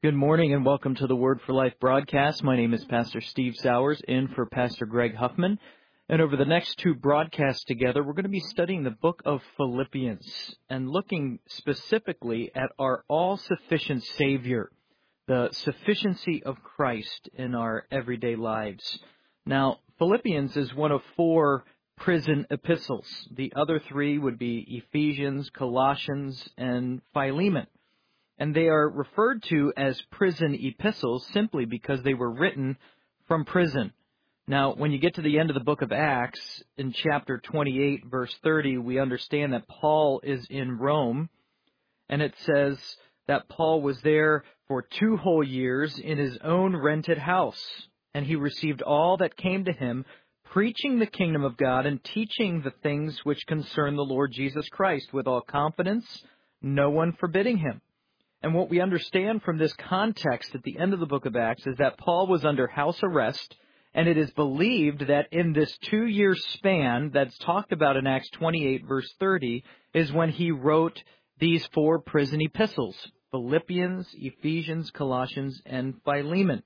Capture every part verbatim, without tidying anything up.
Good morning and welcome to the Word for Life broadcast. My name is Pastor Steve Sowers, in for Pastor Greg Huffman. And over the next two broadcasts together, we're going to be studying the book of Philippians and looking specifically at our all-sufficient Savior, the sufficiency of Christ in our everyday lives. Now, Philippians is one of four prison epistles. The other three would be Ephesians, Colossians, and Philemon. And they are referred to as prison epistles simply because they were written from prison. Now, when you get to the end of the book of Acts, in chapter twenty-eight, verse thirty, we understand that Paul is in Rome, and it says that Paul was there for two whole years in his own rented house, and he received all that came to him, preaching the kingdom of God and teaching the things which concern the Lord Jesus Christ with all confidence, no one forbidding him. And what we understand from this context at the end of the book of Acts is that Paul was under house arrest, and it is believed that in this two-year span that's talked about in Acts twenty-eight, verse thirty, is when he wrote these four prison epistles, Philippians, Ephesians, Colossians, and Philemon.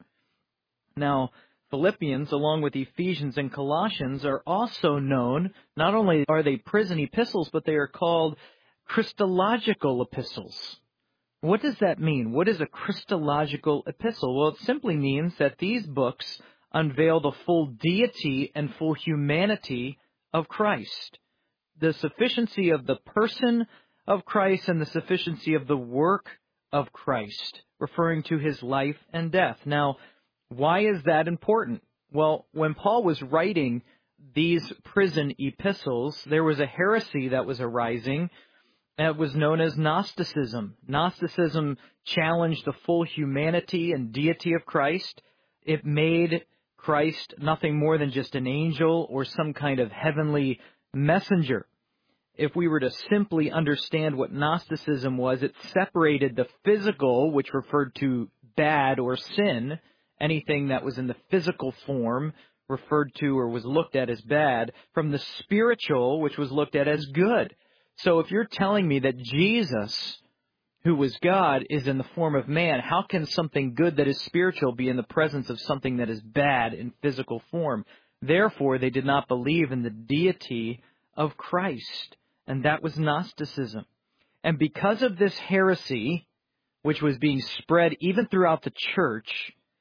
Now, Philippians, along with Ephesians and Colossians, are also known, not only are they prison epistles, but they are called Christological epistles. What does that mean? What is a Christological epistle? Well, it simply means that these books unveil the full deity and full humanity of Christ, the sufficiency of the person of Christ and the sufficiency of the work of Christ, referring to his life and death. Now, why is that important? Well, when Paul was writing these prison epistles, there was a heresy that was arising. It was known as Gnosticism. Gnosticism challenged the full humanity and deity of Christ. It made Christ nothing more than just an angel or some kind of heavenly messenger. If we were to simply understand what Gnosticism was, it separated the physical, which referred to bad or sin, anything that was in the physical form referred to or was looked at as bad, from the spiritual, which was looked at as good. So if you're telling me that Jesus, who was God, is in the form of man, how can something good that is spiritual be in the presence of something that is bad in physical form? Therefore, they did not believe in the deity of Christ, and that was Gnosticism. And because of this heresy, which was being spread even throughout the church,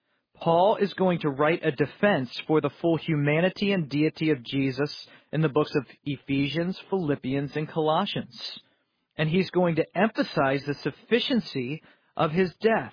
Paul is going to write a defense for the full humanity and deity of Jesus in the books of Ephesians, Philippians, and Colossians. And he's going to emphasize the sufficiency of his death.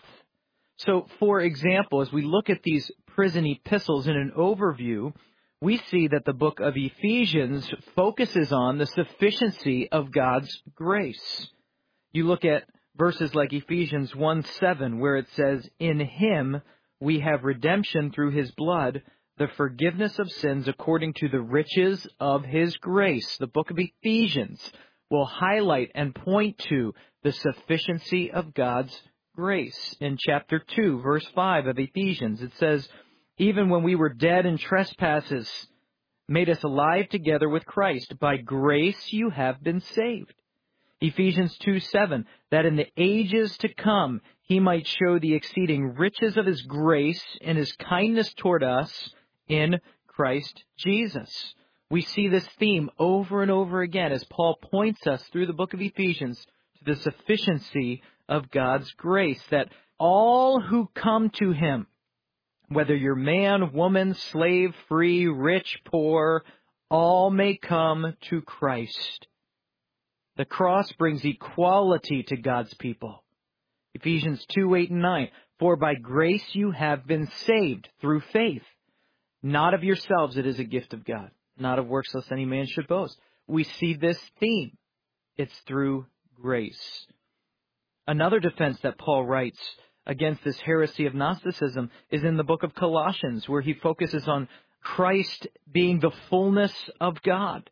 So, for example, as we look at these prison epistles in an overview, we see that the book of Ephesians focuses on the sufficiency of God's grace. You look at verses like Ephesians one seven, where it says, "In him we have redemption through his blood, the forgiveness of sins according to the riches of his grace." The book of Ephesians will highlight and point to the sufficiency of God's grace. In chapter two, verse five of Ephesians, it says, "Even when we were dead in trespasses, made us alive together with Christ. By grace you have been saved." Ephesians two seven, "That in the ages to come he might show the exceeding riches of his grace in his kindness toward us in Christ Jesus." We see this theme over and over again as Paul points us through the book of Ephesians to the sufficiency of God's grace, that all who come to him, whether you're man, woman, slave, free, rich, poor, all may come to Christ. The cross brings equality to God's people. Ephesians two, eight, and nine, "For by grace you have been saved through faith. Not of yourselves, it is a gift of God. Not of works, lest any man should boast." We see this theme. It's through grace. Another defense that Paul writes against this heresy of Gnosticism is in the book of Colossians, where he focuses on Christ being the fullness of God.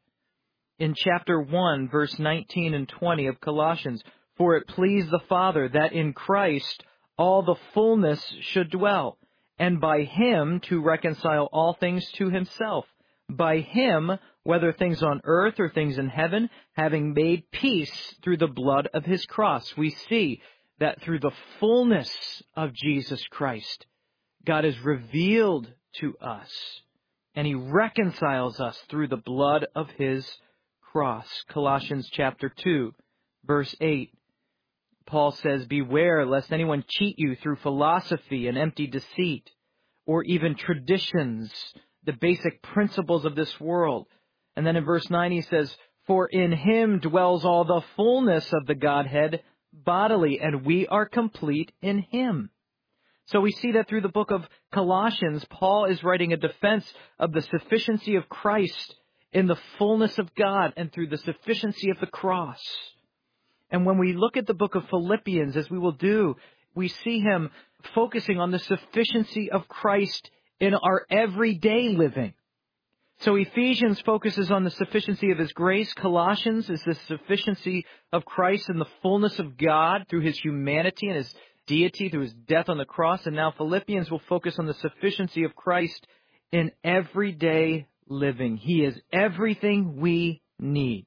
In chapter one, verse nineteen and twenty of Colossians, "For it pleased the Father that in Christ all the fullness should dwell, and by him to reconcile all things to himself. By him, whether things on earth or things in heaven, having made peace through the blood of his cross." We see that through the fullness of Jesus Christ, God is revealed to us, and He reconciles us through the blood of His cross. Colossians chapter two, verse eight. Paul says, "Beware lest anyone cheat you through philosophy and empty deceit, or even traditions, the basic principles of this world." And then in verse nine he says, "For in Him dwells all the fullness of the Godhead bodily, and we are complete in Him." So we see that through the book of Colossians, Paul is writing a defense of the sufficiency of Christ in the fullness of God and through the sufficiency of the cross. And when we look at the book of Philippians, as we will do, we see him focusing on the sufficiency of Christ in our everyday living. So Ephesians focuses on the sufficiency of His grace. Colossians is the sufficiency of Christ in the fullness of God through His humanity and His deity through His death on the cross. And now Philippians will focus on the sufficiency of Christ in everyday living. He is everything we need.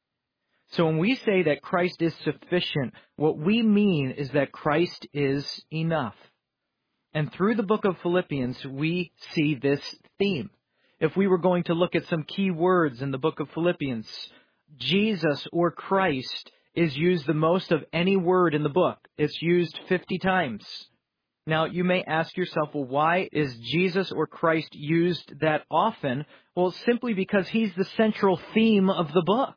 So when we say that Christ is sufficient, what we mean is that Christ is enough. And through the book of Philippians, we see this theme. If we were going to look at some key words in the book of Philippians, Jesus or Christ is used the most of any word in the book. It's used fifty times. Now, you may ask yourself, well, why is Jesus or Christ used that often? Well, simply because He's the central theme of the book.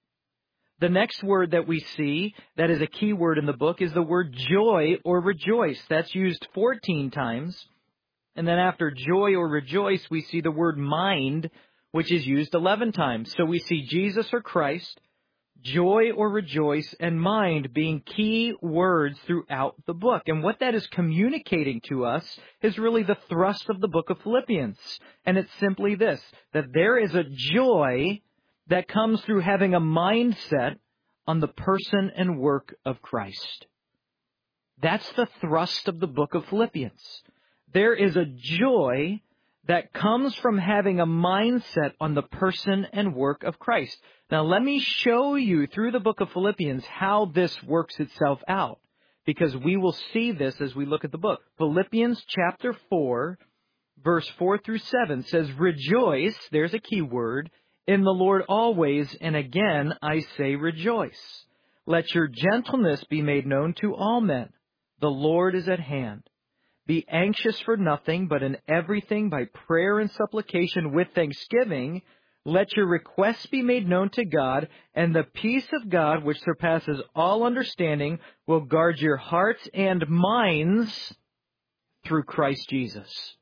The next word that we see that is a key word in the book is the word joy or rejoice. That's used fourteen times. And then after joy or rejoice, we see the word mind, which is used eleven times. So we see Jesus or Christ, joy or rejoice, and mind being key words throughout the book. And what that is communicating to us is really the thrust of the book of Philippians. And it's simply this, that there is a joy that comes through having a mindset on the person and work of Christ. That's the thrust of the book of Philippians. There is a joy that comes from having a mindset on the person and work of Christ. Now, let me show you through the book of Philippians how this works itself out, because we will see this as we look at the book. Philippians chapter four, verse four through seven says, "Rejoice," there's a key word, "in the Lord always, and again I say rejoice. Let your gentleness be made known to all men. The Lord is at hand. Be anxious for nothing, but in everything by prayer and supplication with thanksgiving, let your requests be made known to God, and the peace of God, which surpasses all understanding, will guard your hearts and minds through Christ Jesus."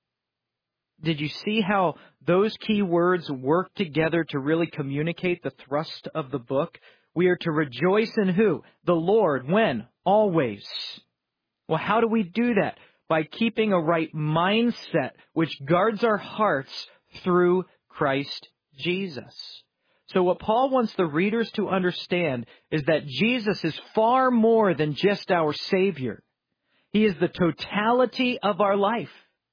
Did you see how those key words work together to really communicate the thrust of the book? We are to rejoice in who? The Lord. When? Always. Well, how do we do that? By keeping a right mindset, which guards our hearts through Christ Jesus. So what Paul wants the readers to understand is that Jesus is far more than just our Savior. He is the totality of our life.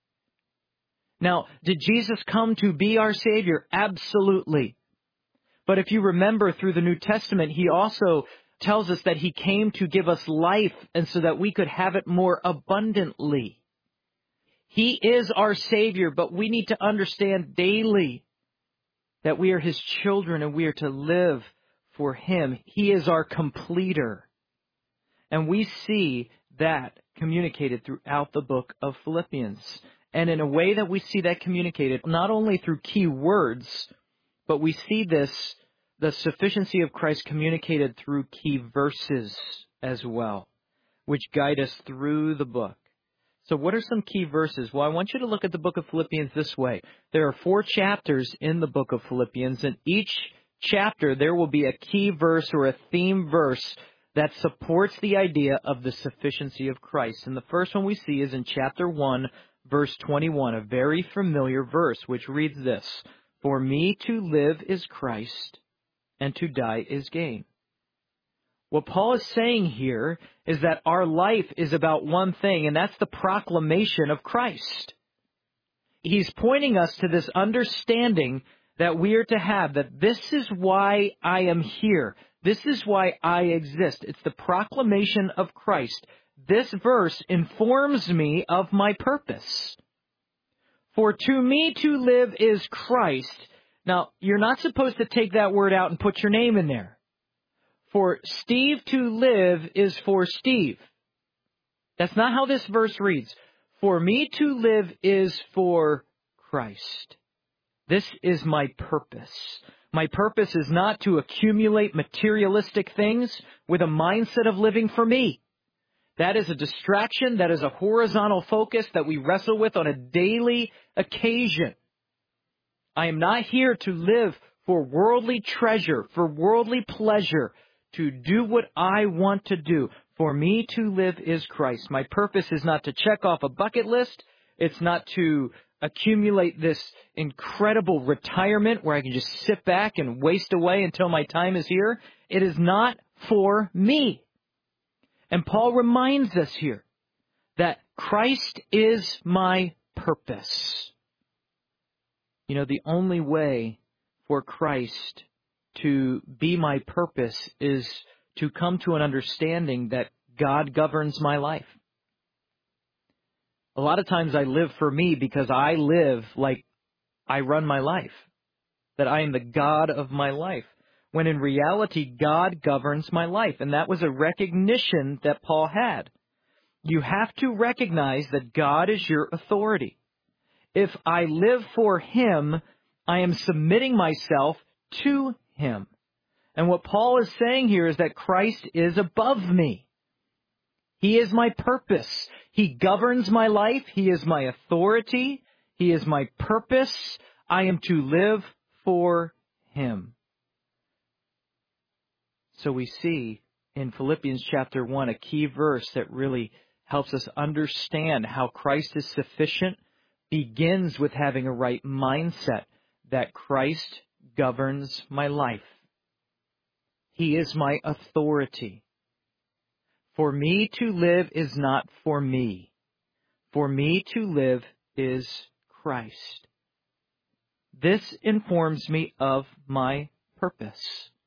Now, did Jesus come to be our Savior? Absolutely. But if you remember through the New Testament, He also tells us that He came to give us life and so that we could have it more abundantly. He is our Savior, but we need to understand daily that we are His children and we are to live for Him. He is our completer. And we see that communicated throughout the book of Philippians. And in a way that we see that communicated, not only through key words, but we see this, the sufficiency of Christ communicated through key verses as well, which guide us through the book. So what are some key verses? Well, I want you to look at the book of Philippians this way. There are four chapters in the book of Philippians, and each chapter there will be a key verse or a theme verse that supports the idea of the sufficiency of Christ. And the first one we see is in chapter one, verse twenty-one, a very familiar verse, which reads this: "For me to live is Christ, and to die is gain." What Paul is saying here is that our life is about one thing, and that's the proclamation of Christ. He's pointing us to this understanding that we are to have, that this is why I am here. This is why I exist. It's the proclamation of Christ. This verse informs me of my purpose. For to me to live is Christ. Now, you're not supposed to take that word out and put your name in there. For Steve to live is for Steve. That's not how this verse reads. For me to live is for Christ. This is my purpose. My purpose is not to accumulate materialistic things with a mindset of living for me. That is a distraction. That is a horizontal focus that we wrestle with on a daily occasion. I am not here to live for worldly treasure, for worldly pleasure, to do what I want to do. For me to live is Christ. My purpose is not to check off a bucket list. It's not to accumulate this incredible retirement where I can just sit back and waste away until my time is here. It is not for me. And Paul reminds us here that Christ is my purpose. You know, the only way for Christ to be my purpose is to come to an understanding that God governs my life. A lot of times I live for me because I live like I run my life, that I am the God of my life, when in reality God governs my life. And that was a recognition that Paul had. You have to recognize that God is your authority. If I live for Him, I am submitting myself to Him. And what Paul is saying here is that Christ is above me. He is my purpose. He governs my life. He is my authority. He is my purpose. I am to live for Him. So we see in Philippians chapter one a key verse that really helps us understand how Christ is sufficient. Begins with having a right mindset that Christ governs my life. He is my authority. For me to live is not for me. For me to live is Christ. This informs me of my purpose.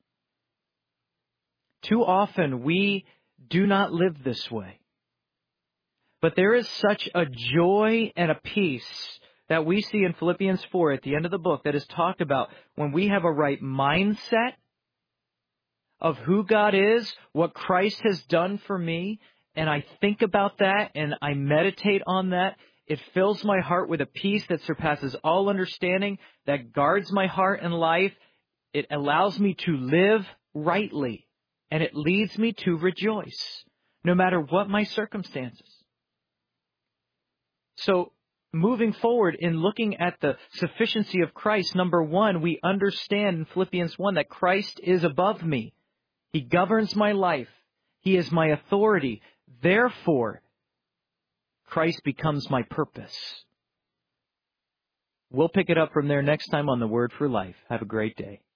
Too often we do not live this way. But there is such a joy and a peace that we see in Philippians four at the end of the book that is talked about when we have a right mindset of who God is, what Christ has done for me, and I think about that and I meditate on that. It fills my heart with a peace that surpasses all understanding, that guards my heart and life. It allows me to live rightly, and it leads me to rejoice, no matter what my circumstances. So, moving forward in looking at the sufficiency of Christ, number one, we understand in Philippians one that Christ is above me. He governs my life. He is my authority. Therefore, Christ becomes my purpose. We'll pick it up from there next time on The Word for Life. Have a great day.